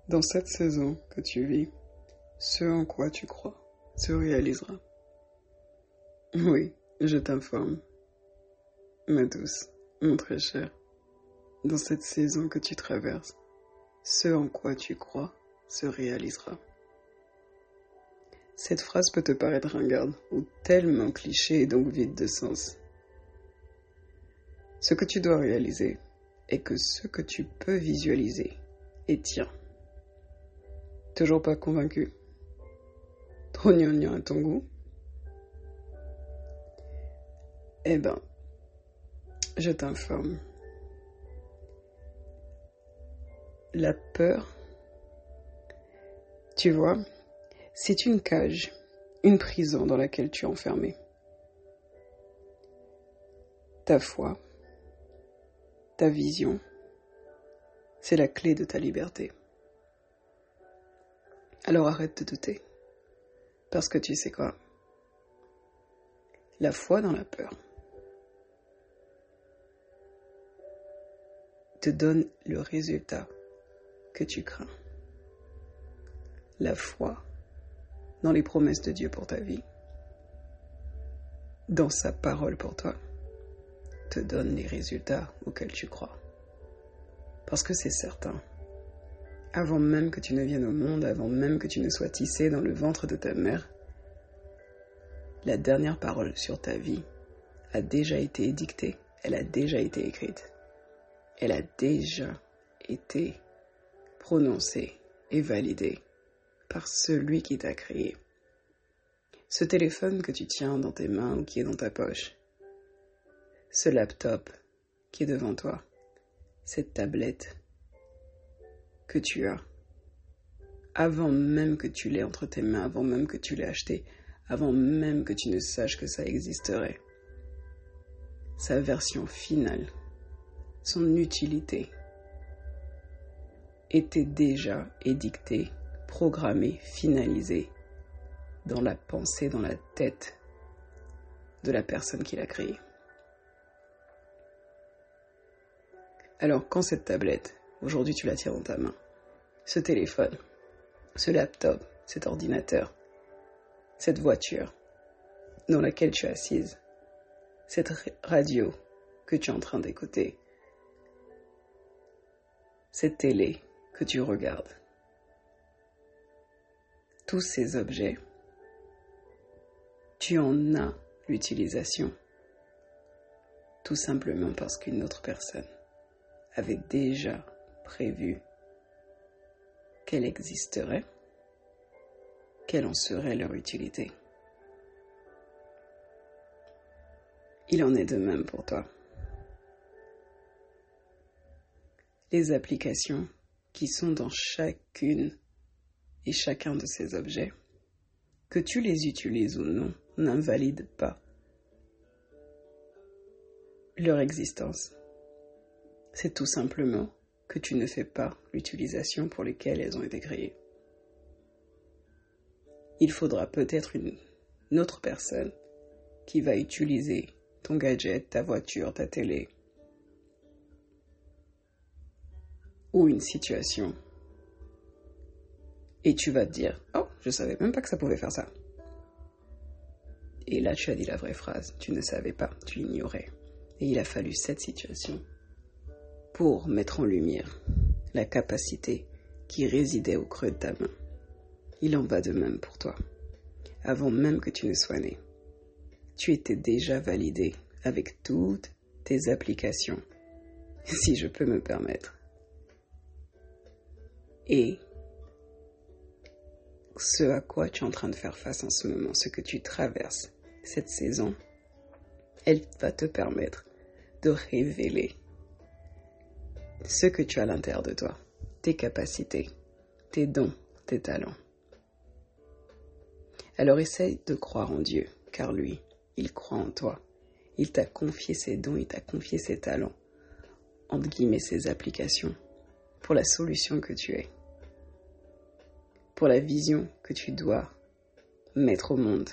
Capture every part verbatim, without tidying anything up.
Dans cette saison que tu vis, ce en quoi tu crois se réalisera. Oui, je t'informe, ma douce, mon très cher, dans cette saison que tu traverses, ce en quoi tu crois se réalisera. Cette phrase peut te paraître ringarde ou tellement cliché et donc vide de sens. Ce que tu dois réaliser est que ce que tu peux visualiser est tien. Toujours pas convaincu? Trop gnangnan à ton goût? Eh ben, je t'informe. La peur, tu vois, c'est une cage, une prison dans laquelle tu es enfermé. Ta foi, ta vision, c'est la clé de ta liberté. Alors arrête de douter, parce que tu sais quoi? La foi dans la peur te donne le résultat que tu crains. La foi dans les promesses de Dieu pour ta vie, dans sa parole pour toi, te donne les résultats auxquels tu crois. Parce que c'est certain, avant même que tu ne viennes au monde, avant même que tu ne sois tissé dans le ventre de ta mère, la dernière parole sur ta vie a déjà été édictée, elle a déjà été écrite, elle a déjà été prononcée et validée par celui qui t'a créé. Ce téléphone que tu tiens dans tes mains ou qui est dans ta poche, ce laptop qui est devant toi, cette tablette que tu as, avant même que tu l'aies entre tes mains, avant même que tu l'aies acheté, avant même que tu ne saches que ça existerait, sa version finale, son utilité, était déjà édictée, programmée, finalisée dans la pensée, dans la tête de la personne qui l'a créée. Alors quand cette tablette, aujourd'hui tu la tiens dans ta main, ce téléphone, ce laptop, cet ordinateur, cette voiture dans laquelle tu es assise, cette radio que tu es en train d'écouter, cette télé que tu regardes, tous ces objets, tu en as l'utilisation, tout simplement parce qu'une autre personne avait déjà prévu qu'elle existerait, quelle en serait leur utilité. Il en est de même pour toi. Les applications qui sont dans chacune et chacun de ces objets, que tu les utilises ou non, n'invalident pas leur existence. C'est tout simplement que tu ne fais pas l'utilisation pour laquelle elles ont été créées. Il faudra peut-être une, une autre personne qui va utiliser ton gadget, ta voiture, ta télé, ou une situation, et tu vas te dire « Oh, je savais même pas que ça pouvait faire ça ». Et là, tu as dit la vraie phrase, tu ne savais pas, tu ignorais. Et il a fallu cette situation pour mettre en lumière la capacité qui résidait au creux de ta main. Il en va de même pour toi. Avant même que tu ne sois né, tu étais déjà validé avec toutes tes applications, si je peux me permettre. Et ce à quoi tu es en train de faire face en ce moment, ce que tu traverses, cette saison, elle va te permettre de révéler ce que tu as à l'intérieur de toi, tes capacités, tes dons, tes talents. Alors essaye de croire en Dieu, car lui, il croit en toi. Il t'a confié ses dons, il t'a confié ses talents, entre guillemets ses applications, pour la solution que tu es, pour la vision que tu dois mettre au monde.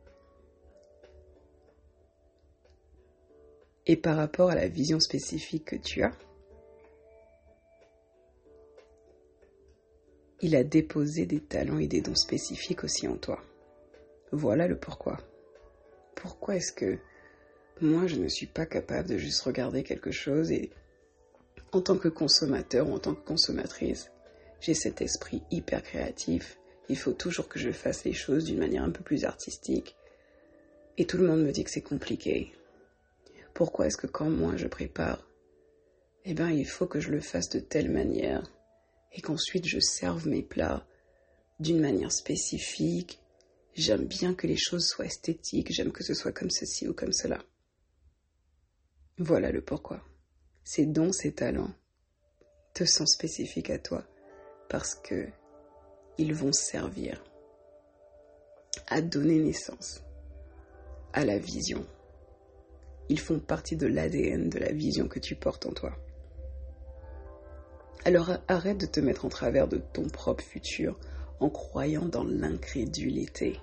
Et par rapport à la vision spécifique que tu as, il a déposé des talents et des dons spécifiques aussi en toi. Voilà le pourquoi. Pourquoi est-ce que moi, je ne suis pas capable de juste regarder quelque chose et en tant que consommateur ou en tant que consommatrice, j'ai cet esprit hyper créatif. Il faut toujours que je fasse les choses d'une manière un peu plus artistique. Et tout le monde me dit que c'est compliqué. Pourquoi est-ce que quand moi je prépare, eh bien il faut que je le fasse de telle manière et qu'ensuite je serve mes plats d'une manière spécifique. J'aime bien que les choses soient esthétiques, j'aime que ce soit comme ceci ou comme cela. Voilà le pourquoi. Ces dons, ces talents te sont spécifiques à toi parce que ils vont servir à donner naissance à la vision. Ils font partie de l'A D N de la vision que tu portes en toi. Alors arrête de te mettre en travers de ton propre futur en croyant dans l'incrédulité.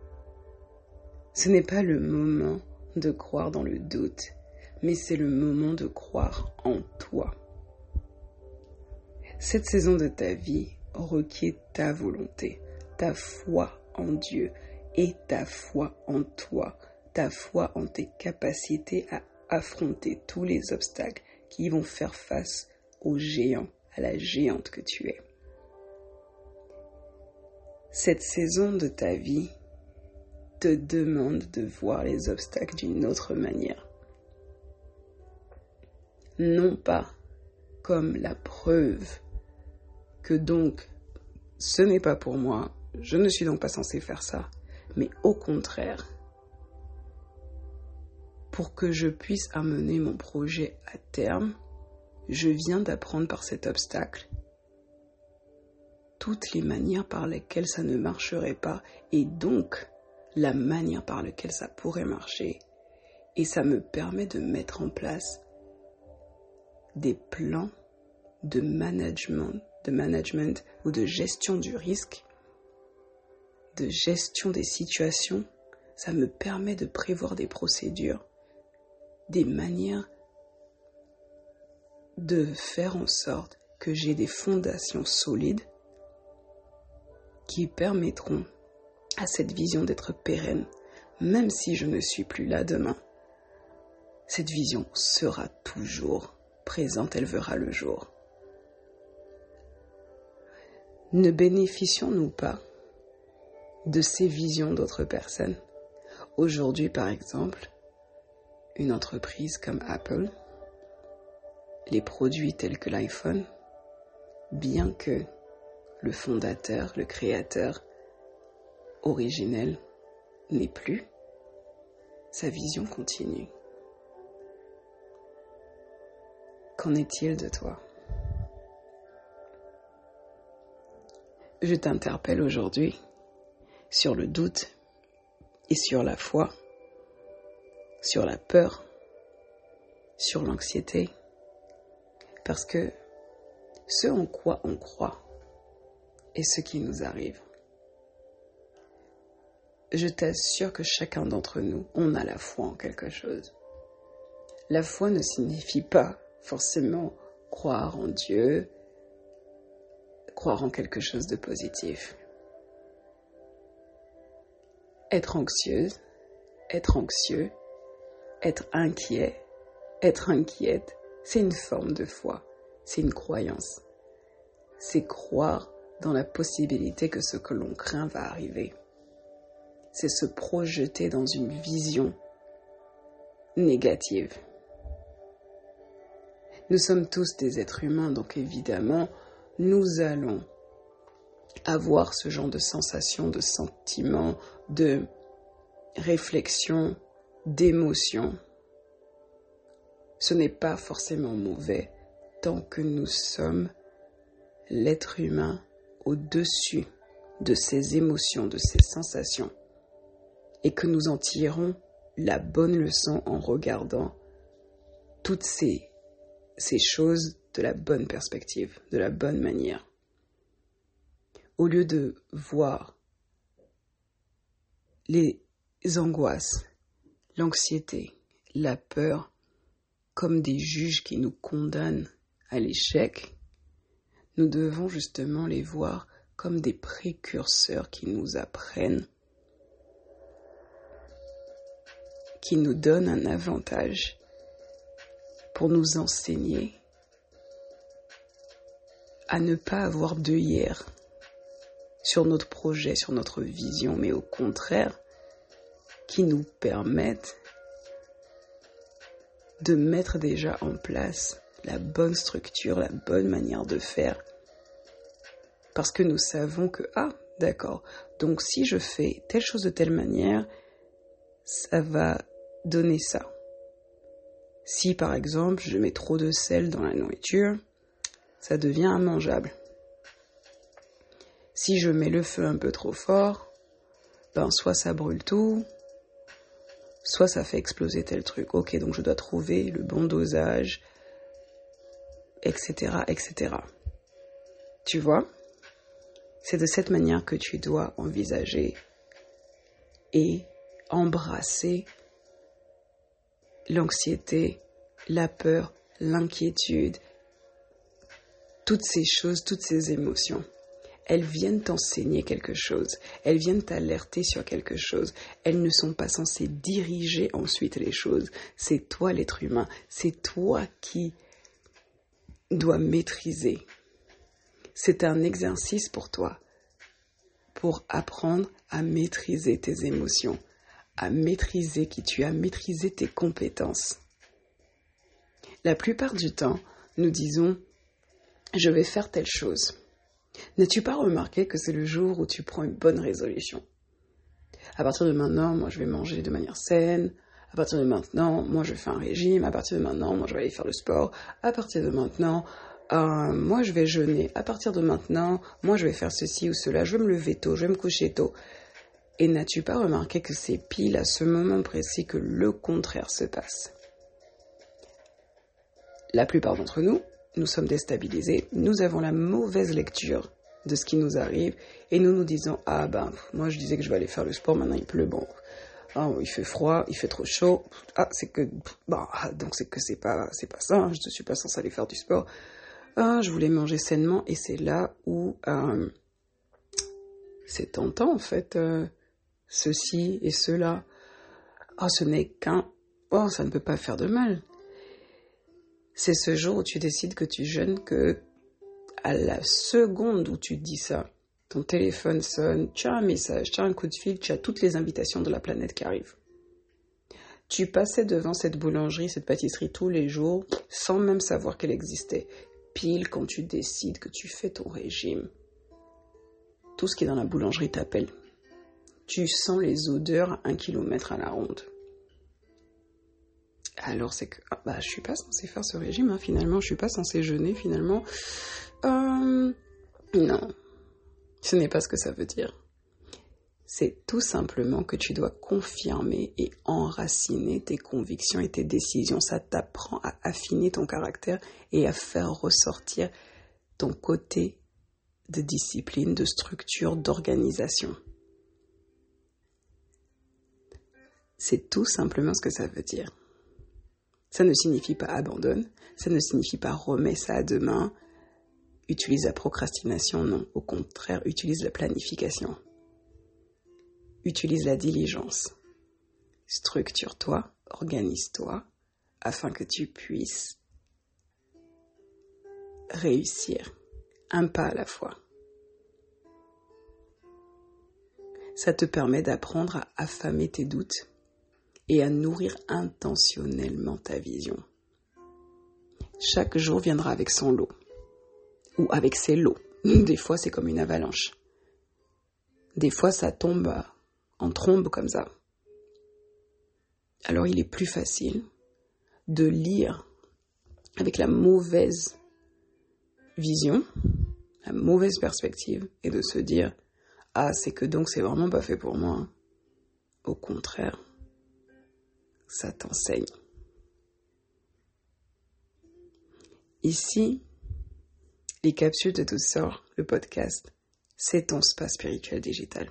Ce n'est pas le moment de croire dans le doute, mais c'est le moment de croire en toi. Cette saison de ta vie requiert ta volonté, ta foi en Dieu et ta foi en toi, ta foi en tes capacités à affronter tous les obstacles qui vont faire face au géant, à la géante que tu es. Cette saison de ta vie te demande de voir les obstacles d'une autre manière. Non pas comme la preuve que donc ce n'est pas pour moi, je ne suis donc pas censé faire ça, mais au contraire, pour que je puisse amener mon projet à terme, je viens d'apprendre par cet obstacle toutes les manières par lesquelles ça ne marcherait pas et donc la manière par laquelle ça pourrait marcher. Et ça me permet de mettre en place des plans de management, de management ou de gestion du risque, de gestion des situations. Ça me permet de prévoir des procédures, des manières de faire en sorte que j'ai des fondations solides qui permettront à cette vision d'être pérenne, même si je ne suis plus là demain. Cette vision sera toujours présente, elle verra le jour. Ne bénéficions-nous pas de ces visions d'autres personnes? Aujourd'hui, par exemple, une entreprise comme Apple, les produits tels que l'iPhone, bien que le fondateur, le créateur originel n'est plus, sa vision continue. Qu'en est-il de toi? Je t'interpelle aujourd'hui sur le doute et sur la foi, sur la peur, sur l'anxiété, parce que ce en quoi on croit est ce qui nous arrive. Je t'assure que chacun d'entre nous, on a la foi en quelque chose. La foi ne signifie pas forcément croire en Dieu, croire en quelque chose de positif. Être anxieuse, être anxieux, être inquiet, être inquiète, c'est une forme de foi, c'est une croyance. C'est croire dans la possibilité que ce que l'on craint va arriver. C'est se projeter dans une vision négative. Nous sommes tous des êtres humains, donc évidemment, nous allons avoir ce genre de sensations, de sentiments, de réflexions, d'émotions. Ce n'est pas forcément mauvais tant que nous sommes l'être humain au-dessus de ces émotions, de ces sensations, et que nous en tirons la bonne leçon en regardant toutes ces, ces choses de la bonne perspective, de la bonne manière. Au lieu de voir les angoisses, l'anxiété, la peur comme des juges qui nous condamnent à l'échec, nous devons justement les voir comme des précurseurs qui nous apprennent, qui nous donnent un avantage pour nous enseigner à ne pas avoir d'œillères sur notre projet, sur notre vision, mais au contraire, qui nous permettent de mettre déjà en place la bonne structure, la bonne manière de faire. Parce que nous savons que, ah, d'accord, donc si je fais telle chose de telle manière, ça va donner ça. Si par exemple, je mets trop de sel dans la nourriture, ça devient immangeable. Si je mets le feu un peu trop fort, ben soit ça brûle tout, soit ça fait exploser tel truc. Ok, donc je dois trouver le bon dosage, et cetera, et cetera. Tu vois ? C'est de cette manière que tu dois envisager et embrasser l'anxiété, la peur, l'inquiétude, toutes ces choses, toutes ces émotions. Elles viennent t'enseigner quelque chose, elles viennent t'alerter sur quelque chose. Elles ne sont pas censées diriger ensuite les choses. C'est toi l'être humain, c'est toi qui dois maîtriser. C'est un exercice pour toi, pour apprendre à maîtriser tes émotions, à maîtriser qui tu es, à maîtriser tes compétences. La plupart du temps, nous disons « je vais faire telle chose ». N'as-tu pas remarqué que c'est le jour où tu prends une bonne résolution ? À partir de maintenant, moi je vais manger de manière saine. À partir de maintenant, moi je fais un régime. À partir de maintenant, moi je vais aller faire le sport. À partir de maintenant, euh, moi je vais jeûner. À partir de maintenant, moi je vais faire ceci ou cela. Je vais me lever tôt, je vais me coucher tôt. Et n'as-tu pas remarqué que c'est pile à ce moment précis que le contraire se passe ? La plupart d'entre nous, nous sommes déstabilisés, nous avons la mauvaise lecture de ce qui nous arrive et nous nous disons « Ah ben, moi je disais que je vais aller faire le sport, maintenant il pleut, bon, ah, il fait froid, il fait trop chaud, ah c'est que, bah, donc c'est que c'est pas, c'est pas ça, hein, je ne suis pas censé aller faire du sport, ah, je voulais manger sainement » et c'est là où euh, c'est tentant en fait, euh, ceci et cela, ah ce n'est qu'un, oh ça ne peut pas faire de mal. C'est ce jour où tu décides que tu jeûnes que à la seconde où tu dis ça, ton téléphone sonne, tu as un message, tu as un coup de fil, tu as toutes les invitations de la planète qui arrivent. Tu passais devant cette boulangerie, cette pâtisserie tous les jours, sans même savoir qu'elle existait. Pile quand tu décides que tu fais ton régime. Tout ce qui est dans la boulangerie t'appelle. Tu sens les odeurs à un kilomètre à la ronde. Alors c'est que, ah, bah je suis pas censée faire ce régime, hein, finalement, je suis pas censée jeûner, finalement. Euh, non, ce n'est pas ce que ça veut dire. C'est tout simplement que tu dois confirmer et enraciner tes convictions et tes décisions. Ça t'apprend à affiner ton caractère et à faire ressortir ton côté de discipline, de structure, d'organisation. C'est tout simplement ce que ça veut dire. Ça ne signifie pas abandonne, ça ne signifie pas remets ça à demain, utilise la procrastination, non. Au contraire, utilise la planification. Utilise la diligence. Structure-toi, organise-toi, afin que tu puisses réussir, un pas à la fois. Ça te permet d'apprendre à affamer tes doutes et à nourrir intentionnellement ta vision. Chaque jour viendra avec son lot, ou avec ses lots. Des fois, c'est comme une avalanche. Des fois, ça tombe en trombe comme ça. Alors, il est plus facile de lire avec la mauvaise vision, la mauvaise perspective, et de se dire « Ah, c'est que donc, c'est vraiment pas fait pour moi. » Au contraire, ça t'enseigne. Ici, les capsules de douceur, le podcast, c'est ton spa spirituel digital.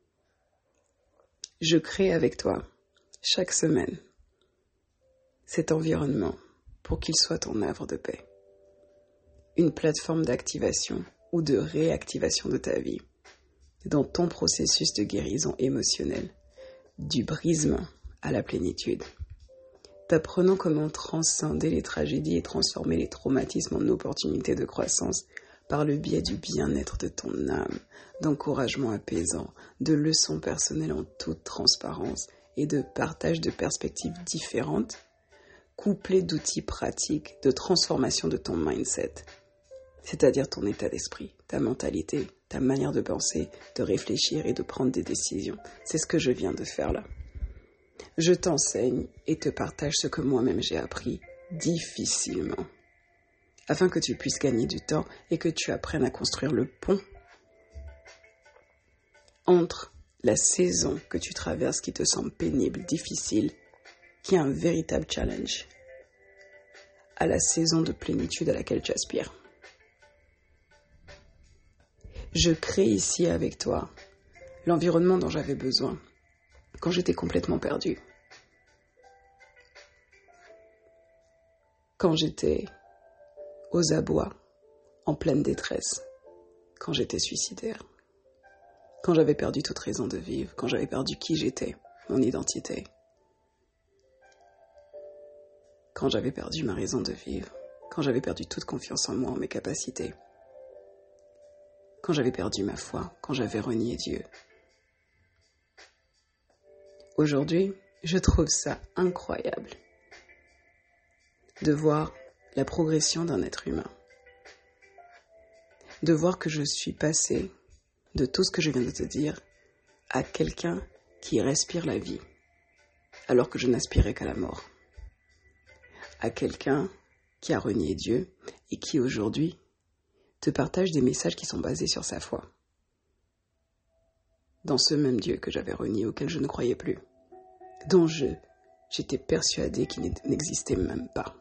Je crée avec toi, chaque semaine, cet environnement pour qu'il soit ton havre de paix. Une plateforme d'activation ou de réactivation de ta vie, dans ton processus de guérison émotionnelle, du brisement à la plénitude, t'apprenant comment transcender les tragédies et transformer les traumatismes en opportunités de croissance par le biais du bien-être de ton âme, d'encouragement apaisant, de leçons personnelles en toute transparence et de partage de perspectives différentes, couplées d'outils pratiques de transformation de ton mindset, c'est-à-dire ton état d'esprit, ta mentalité, ta manière de penser, de réfléchir et de prendre des décisions. C'est ce que je viens de faire là. Je t'enseigne et te partage ce que moi-même j'ai appris difficilement, afin que tu puisses gagner du temps et que tu apprennes à construire le pont entre la saison que tu traverses qui te semble pénible, difficile, qui est un véritable challenge, à la saison de plénitude à laquelle tu aspires. Je crée ici avec toi l'environnement dont j'avais besoin quand j'étais complètement perdue, quand j'étais aux abois, en pleine détresse, quand j'étais suicidaire, quand j'avais perdu toute raison de vivre, quand j'avais perdu qui j'étais, mon identité, quand j'avais perdu ma raison de vivre, quand j'avais perdu toute confiance en moi, en mes capacités, quand j'avais perdu ma foi, quand j'avais renié Dieu. Aujourd'hui, je trouve ça incroyable de voir la progression d'un être humain, de voir que je suis passée de tout ce que je viens de te dire à quelqu'un qui respire la vie, alors que je n'aspirais qu'à la mort, à quelqu'un qui a renié Dieu et qui aujourd'hui te partage des messages qui sont basés sur sa foi, dans ce même Dieu que j'avais renié, auquel je ne croyais plus, dont je, j'étais persuadée qu'il n'existait même pas.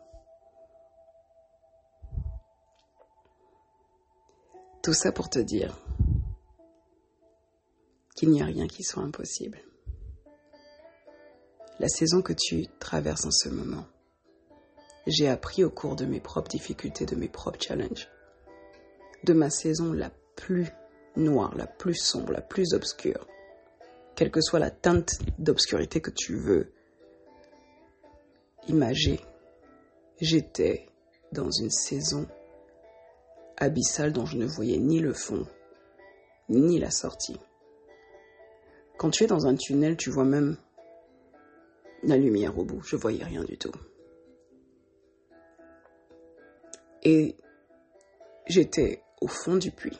Tout ça pour te dire qu'il n'y a rien qui soit impossible. La saison que tu traverses en ce moment, j'ai appris au cours de mes propres difficultés, de mes propres challenges, de ma saison la plus noire, la plus sombre, la plus obscure, quelle que soit la teinte d'obscurité que tu veux imager, j'étais dans une saison abyssale dont je ne voyais ni le fond, ni la sortie. Quand tu es dans un tunnel, tu vois même la lumière au bout. Je voyais rien du tout. Et j'étais au fond du puits.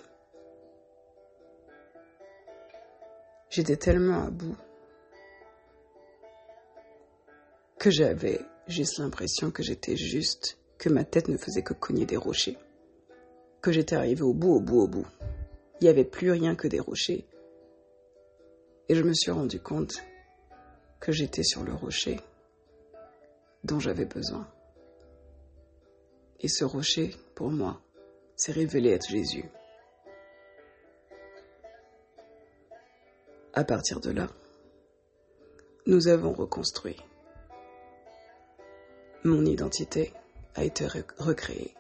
J'étais tellement à bout que j'avais juste l'impression que j'étais juste, que ma tête ne faisait que cogner des rochers, que j'étais arrivée au bout, au bout, au bout. Il n'y avait plus rien que des rochers. Et je me suis rendu compte que j'étais sur le rocher dont j'avais besoin. Et ce rocher, pour moi, s'est révélé être Jésus. À partir de là, nous avons reconstruit. Mon identité a été recréée.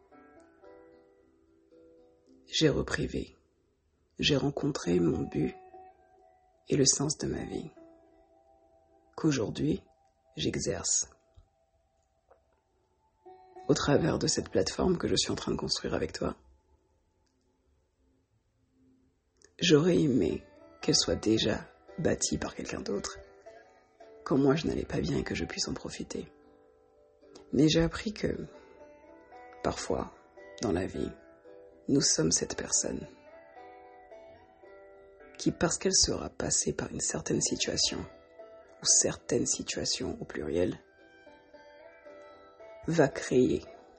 J'ai repris vie. J'ai rencontré mon but et le sens de ma vie, qu'aujourd'hui, j'exerce au travers de cette plateforme que je suis en train de construire avec toi. J'aurais aimé qu'elle soit déjà bâtie par quelqu'un d'autre, quand moi je n'allais pas bien et que je puisse en profiter. Mais j'ai appris que, parfois, dans la vie, nous sommes cette personne qui, parce qu'elle sera passée par une certaine situation, ou certaines situations au pluriel, va créer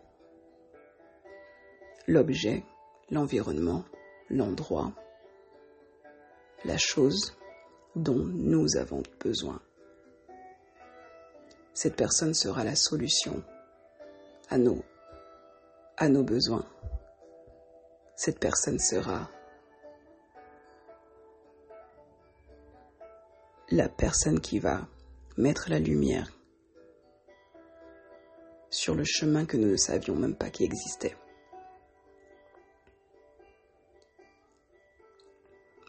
l'objet, l'environnement, l'endroit, la chose dont nous avons besoin. Cette personne sera la solution à nos, à nos besoins. Cette personne sera la personne qui va mettre la lumière sur le chemin que nous ne savions même pas qui existait.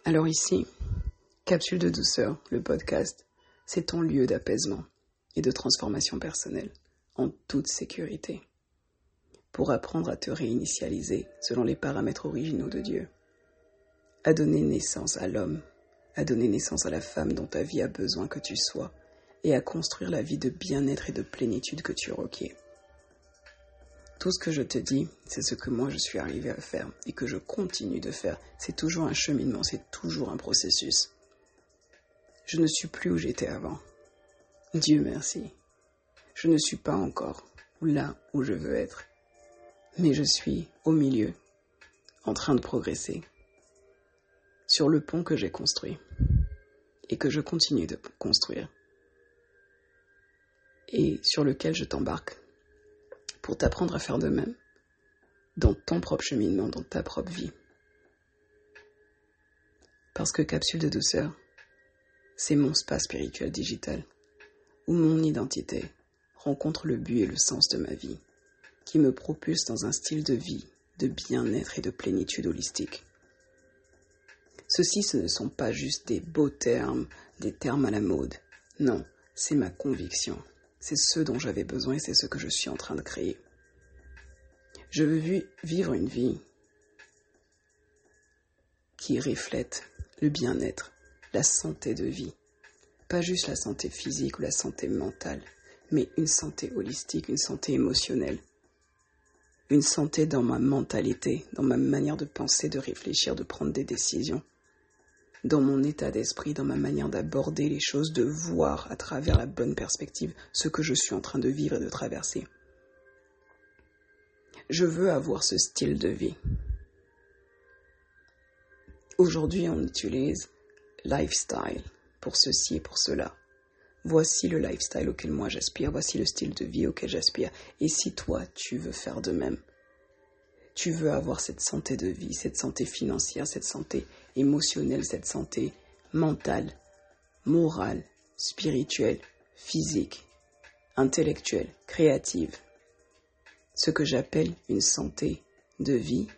Alors ici, Capsule de douceur, le podcast, c'est ton lieu d'apaisement et de transformation personnelle, en toute sécurité, pour apprendre à te réinitialiser selon les paramètres originaux de Dieu, à donner naissance à l'homme, à donner naissance à la femme dont ta vie a besoin que tu sois, et à construire la vie de bien-être et de plénitude que tu requiers. Tout ce que je te dis, c'est ce que moi je suis arrivé à faire et que je continue de faire. C'est toujours un cheminement, c'est toujours un processus. Je ne suis plus où j'étais avant. Dieu merci. Je ne suis pas encore là où je veux être. Mais je suis au milieu, en train de progresser, sur le pont que j'ai construit et que je continue de construire et sur lequel je t'embarque pour t'apprendre à faire de même dans ton propre cheminement, dans ta propre vie. Parce que Capsule de douceur, c'est mon spa spirituel digital où mon identité rencontre le but et le sens de ma vie, qui me propulse dans un style de vie, de bien-être et de plénitude holistique. Ceux-ci, ce ne sont pas juste des beaux termes, des termes à la mode. Non, c'est ma conviction. C'est ce dont j'avais besoin et c'est ce que je suis en train de créer. Je veux vivre une vie qui reflète le bien-être, la santé de vie. Pas juste la santé physique ou la santé mentale, mais une santé holistique, une santé émotionnelle. Une santé dans ma mentalité, dans ma manière de penser, de réfléchir, de prendre des décisions. Dans mon état d'esprit, dans ma manière d'aborder les choses, de voir à travers la bonne perspective ce que je suis en train de vivre et de traverser. Je veux avoir ce style de vie. Aujourd'hui, on utilise lifestyle pour ceci et pour cela. Voici le lifestyle auquel moi j'aspire, voici le style de vie auquel j'aspire. Et si toi, tu veux faire de même, tu veux avoir cette santé de vie, cette santé financière, cette santé émotionnelle, cette santé mentale, morale, spirituelle, physique, intellectuelle, créative, ce que j'appelle une santé de vie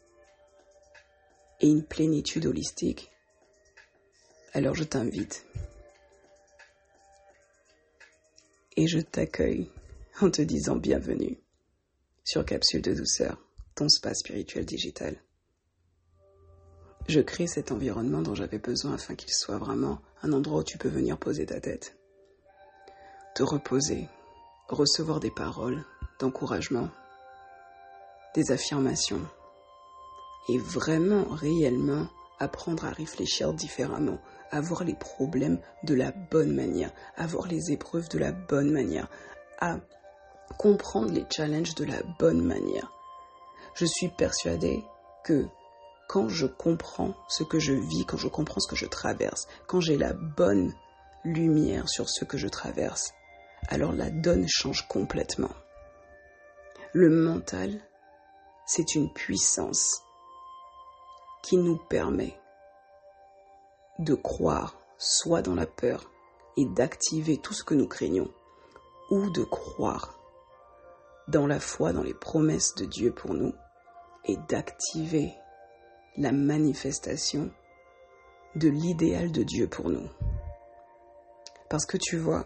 et une plénitude holistique, alors je t'invite et je t'accueille en te disant bienvenue sur Capsule de douceur, ton spa spirituel digital. Je crée cet environnement dont j'avais besoin afin qu'il soit vraiment un endroit où tu peux venir poser ta tête, te reposer, recevoir des paroles d'encouragement, des affirmations et vraiment, réellement apprendre à réfléchir différemment, à voir les problèmes de la bonne manière, à voir les épreuves de la bonne manière, à comprendre les challenges de la bonne manière. Je suis persuadée que quand je comprends ce que je vis, quand je comprends ce que je traverse, quand j'ai la bonne lumière sur ce que je traverse, alors la donne change complètement. Le mental, c'est une puissance qui nous permet de croire soit dans la peur et d'activer tout ce que nous craignons, ou de croire dans la foi, dans les promesses de Dieu pour nous, et d'activer la manifestation de l'idéal de Dieu pour nous. Parce que tu vois,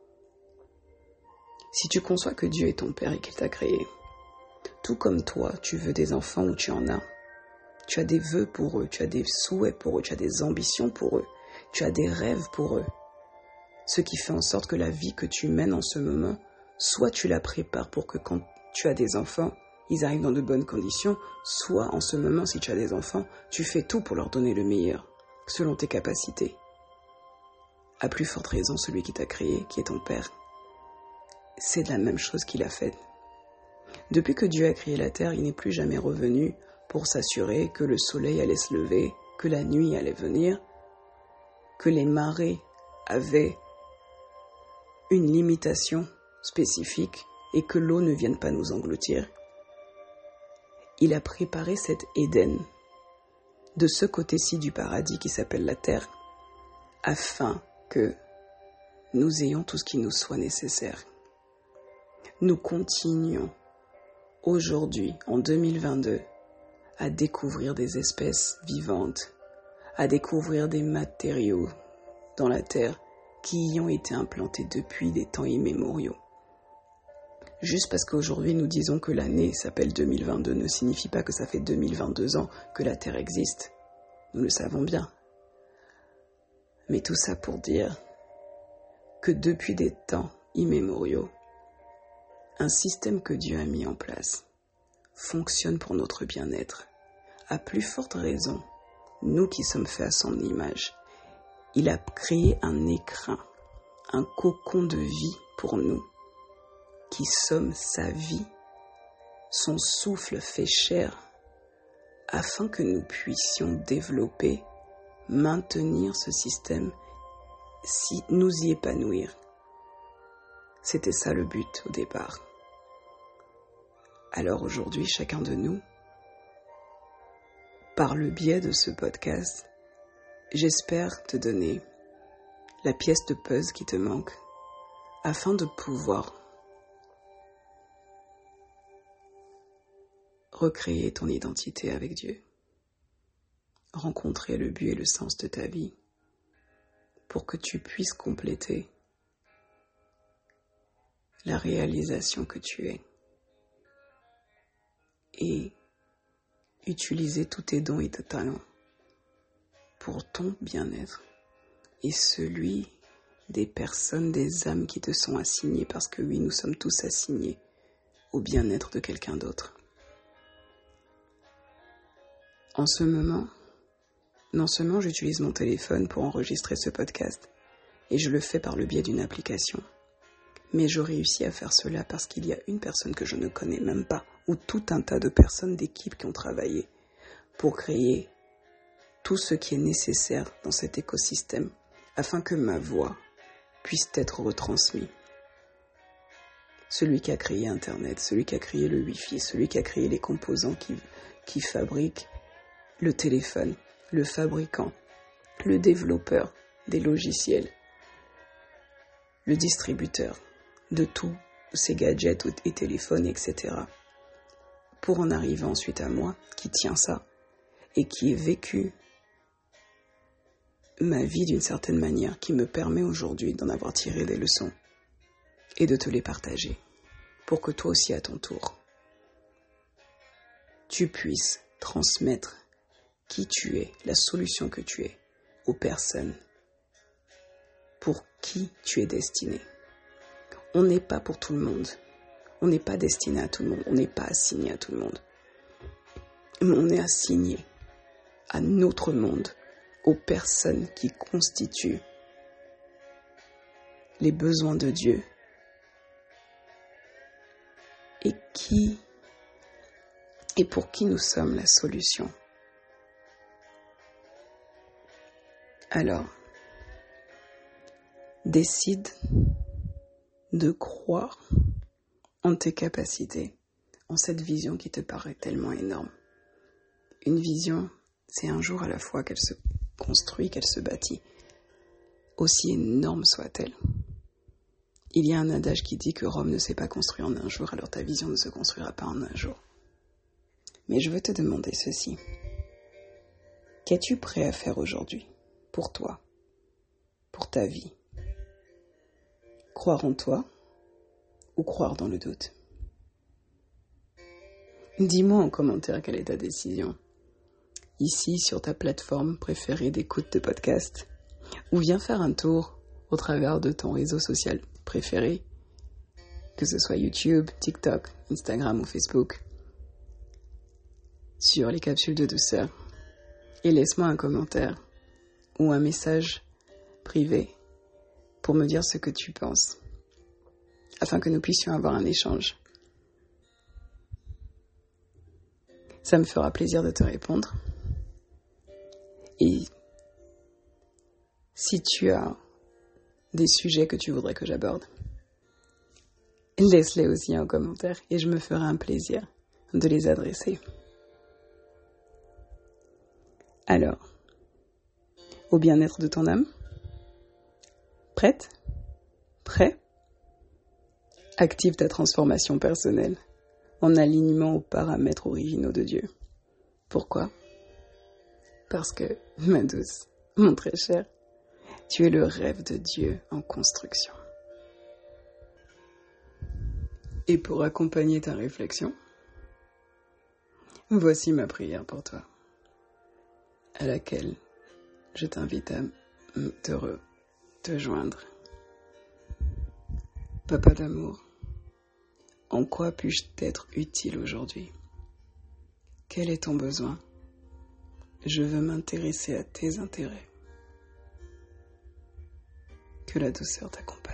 si tu conçois que Dieu est ton Père et qu'il t'a créé, tout comme toi, tu veux des enfants ou tu en as, tu as des vœux pour eux, tu as des souhaits pour eux, tu as des ambitions pour eux, tu as des rêves pour eux. Ce qui fait en sorte que la vie que tu mènes en ce moment, soit tu la prépares pour que quand tu as des enfants, ils arrivent dans de bonnes conditions, soit en ce moment, si tu as des enfants, tu fais tout pour leur donner le meilleur, selon tes capacités. À plus forte raison, celui qui t'a créé, qui est ton Père, c'est de la même chose qu'il a fait. Depuis que Dieu a créé la terre, il n'est plus jamais revenu pour s'assurer que le soleil allait se lever, que la nuit allait venir, que les marées avaient une limitation spécifique et que l'eau ne vienne pas nous engloutir. Il a préparé cet Éden de ce côté-ci du paradis qui s'appelle la terre, afin que nous ayons tout ce qui nous soit nécessaire. Nous continuons aujourd'hui, en deux mille vingt-deux, à découvrir des espèces vivantes, à découvrir des matériaux dans la Terre qui y ont été implantés depuis des temps immémoriaux. Juste parce qu'aujourd'hui nous disons que l'année s'appelle deux mille vingt-deux ne signifie pas que ça fait deux mille vingt-deux ans que la Terre existe. Nous le savons bien. Mais tout ça pour dire que depuis des temps immémoriaux, un système que Dieu a mis en place fonctionne pour notre bien-être. À plus forte raison, nous qui sommes faits à son image, il a créé un écrin, un cocon de vie pour nous, qui sommes sa vie, son souffle fait chair, afin que nous puissions développer, maintenir ce système, si nous y épanouir. C'était ça le but au départ. Alors aujourd'hui, chacun de nous, par le biais de ce podcast, j'espère te donner la pièce de puzzle qui te manque afin de pouvoir recréer ton identité avec Dieu, rencontrer le but et le sens de ta vie pour que tu puisses compléter la réalisation que tu es et utiliser tous tes dons et tes talents pour ton bien-être et celui des personnes, des âmes qui te sont assignées, parce que oui, nous sommes tous assignés au bien-être de quelqu'un d'autre. En ce moment, non seulement j'utilise mon téléphone pour enregistrer ce podcast, et je le fais par le biais d'une application, mais je réussis à faire cela parce qu'il y a une personne que je ne connais même pas, ou tout un tas de personnes d'équipe qui ont travaillé pour créer tout ce qui est nécessaire dans cet écosystème, afin que ma voix puisse être retransmise. Celui qui a créé Internet, celui qui a créé le Wi-Fi, celui qui a créé les composants qui, qui fabriquent le téléphone, le fabricant, le développeur des logiciels, le distributeur de tous ces gadgets et téléphones, et cetera. Pour en arriver ensuite à moi, qui tient ça, et qui ai vécu ma vie d'une certaine manière, qui me permet aujourd'hui d'en avoir tiré des leçons, et de te les partager, pour que toi aussi à ton tour, tu puisses transmettre qui tu es, la solution que tu es, aux personnes pour qui tu es destiné. On n'est pas pour tout le monde. On n'est pas destiné à tout le monde. On n'est pas assigné à tout le monde. Mais on est assigné à notre monde, aux personnes qui constituent les besoins de Dieu et qui et pour qui nous sommes la solution. Alors, décide de croire en tes capacités, en cette vision qui te paraît tellement énorme. Une vision, c'est un jour à la fois qu'elle se construit, qu'elle se bâtit, aussi énorme soit-elle. Il y a un adage qui dit que Rome ne s'est pas construit en un jour, alors ta vision ne se construira pas en un jour. Mais je veux te demander ceci. Qu'es-tu prêt à faire aujourd'hui, pour toi, pour ta vie? Croire en toi ou croire dans le doute? Dis-moi en commentaire quelle est ta décision. Ici, sur ta plateforme préférée d'écoute de podcast, ou viens faire un tour au travers de ton réseau social préféré, que ce soit YouTube, TikTok, Instagram ou Facebook, sur les capsules de douceur, et laisse-moi un commentaire ou un message privé pour me dire ce que tu penses, afin que nous puissions avoir un échange. Ça me fera plaisir de te répondre. Et si tu as des sujets que tu voudrais que j'aborde, laisse-les aussi en commentaire et je me ferai un plaisir de les adresser. Alors, au bien-être de ton âme, prête? Prêt? Active ta transformation personnelle en alignement aux paramètres originaux de Dieu. Pourquoi? Parce que, ma douce, mon très cher, tu es le rêve de Dieu en construction. Et pour accompagner ta réflexion, voici ma prière pour toi, à laquelle je t'invite à te, re, te joindre. Papa d'amour, en quoi puis-je t'être utile aujourd'hui? Quel est ton besoin? Je veux m'intéresser à tes intérêts. Que la douceur t'accompagne.